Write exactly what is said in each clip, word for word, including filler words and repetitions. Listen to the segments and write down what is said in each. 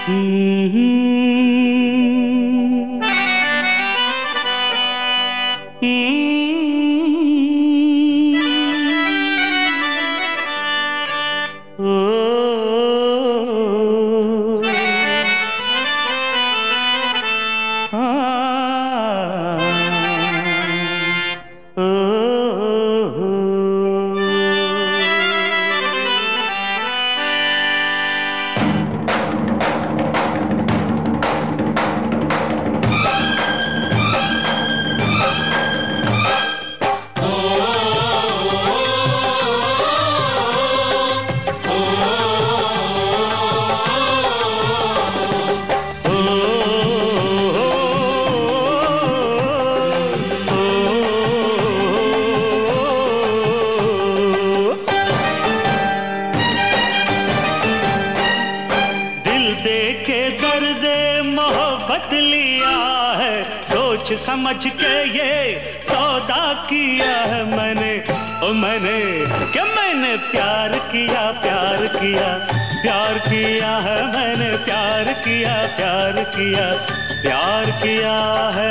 समझ के ये सौदा किया है मैंने, ओ मैंने क्या मैंने प्यार किया प्यार किया प्यार किया है मैंने, प्यार किया प्यार किया प्यार किया है।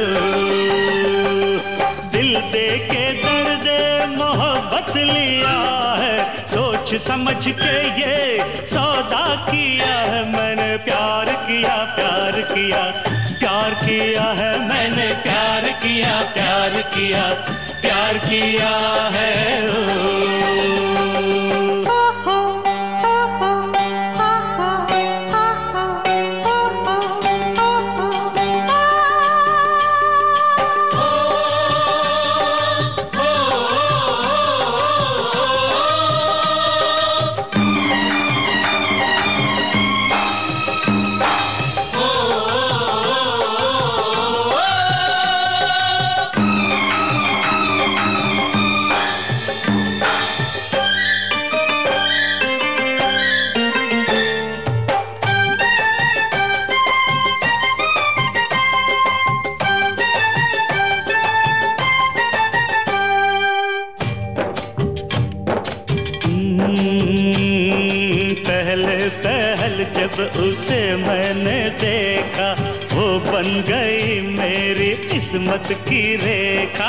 दिल दे के दर्द मोहब्बत लिया है, सोच समझ के ये सौदा किया है मैंने, प्यार किया प्यार किया प्यार किया है मैंने, प्यार किया प्यार किया प्यार किया है। जब उसे मैंने देखा वो बन गई मेरी किस्मत की रेखा।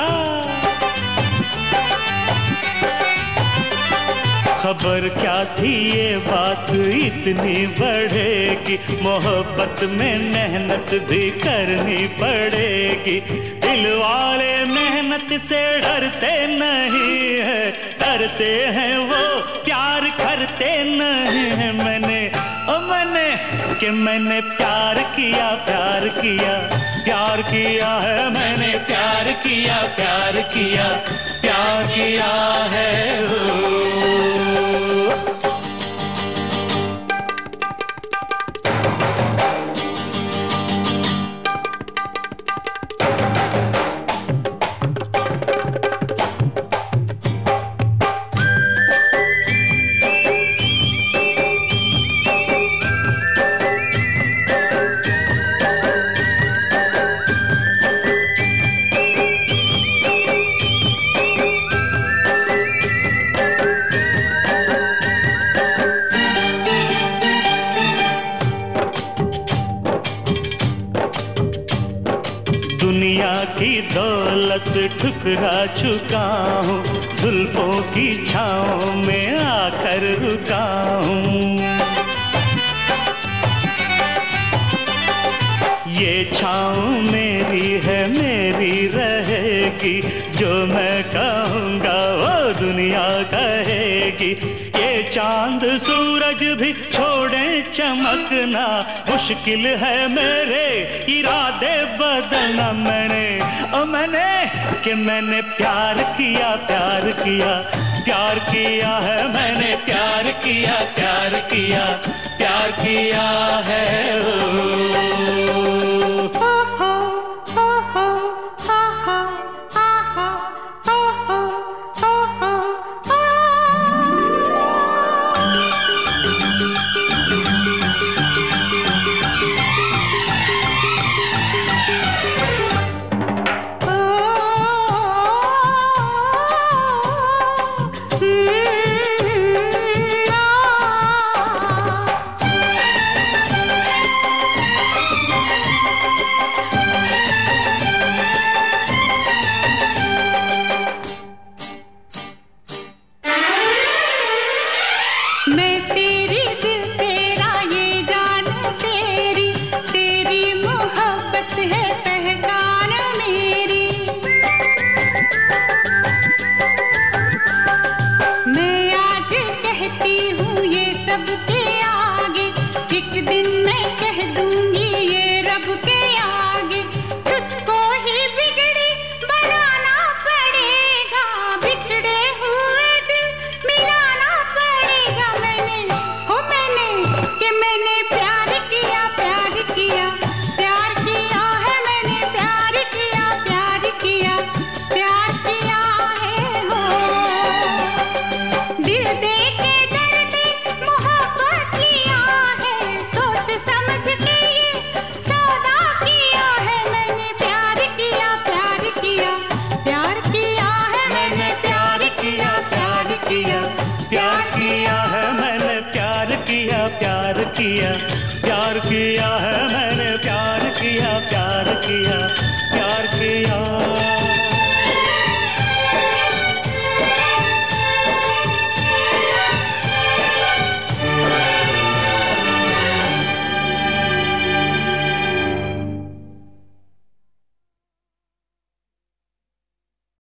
खबर क्या थी ये बात इतनी बढ़ेगी, मोहब्बत में मेहनत भी करनी पड़ेगी। दिल वाले मेहनत से डरते नहीं है, डरते हैं वो प्यार करते नहीं है। मैंने ओ मैंने कि मैंने प्यार किया प्यार किया प्यार किया है मैंने, प्यार किया प्यार किया प्यार किया है। दुनिया की दौलत ठुकरा चुका हूँ, जुल्फों की छाँव में आकर रुका हूँ। ये छाँव मेरी है मेरी रहेगी, जो मैं कहूँगा वो दुनिया कहेगी। ये चांद सूरज भी छोड़े चमकना, मुश्किल है मेरे इरादे बदलना। मैंने ओ मैंने कि मैंने प्यार किया प्यार किया प्यार किया है मैंने, प्यार किया प्यार किया प्यार किया है। दिन मैं कह दूंगी ये रब के आगे, तुझको ही बिगड़ी बनाना पड़ेगा, बिछड़े हुए दिल मिलाना पड़ेगा। मैंने हो मैंने कि मैंने प्यार किया प्यार किया प्यार किया है, मैंने प्यार किया प्यार किया प्यार किया है हो। दिल दे के दर्द मोहब्बत किया है, सोच समझ के ये सौदा किया है। मैंने प्यार किया प्यार किया प्यार किया है, मैंने प्यार किया प्यार किया प्यार किया है, मैंने प्यार किया प्यार किया।